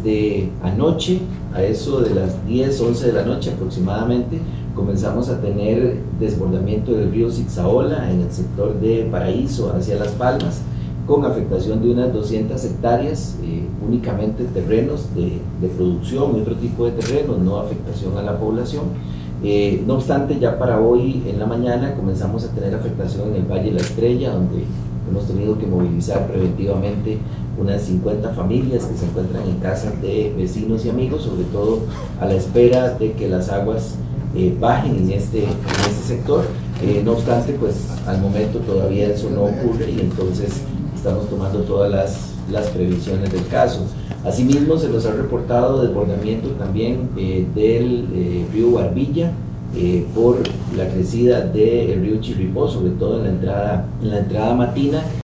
desde anoche, a eso de las 10, 11 de la noche aproximadamente, comenzamos a tener desbordamiento del río Zixaola en el sector de Paraíso hacia Las Palmas, con afectación de unas 200 hectáreas, únicamente terrenos de producción y otro tipo de terrenos, no afectación a la población. No obstante, ya para hoy en la mañana comenzamos a tener afectación en el Valle de la Estrella, donde hemos tenido que movilizar preventivamente unas 50 familias que se encuentran en casas de vecinos y amigos, sobre todo a la espera de que las aguas bajen en este sector. No obstante, pues al momento todavía eso no ocurre y entonces estamos tomando todas las previsiones del caso. Asimismo, se nos ha reportado desbordamiento también del río Barbilla por la crecida del río Chirripó, sobre todo en la entrada matina.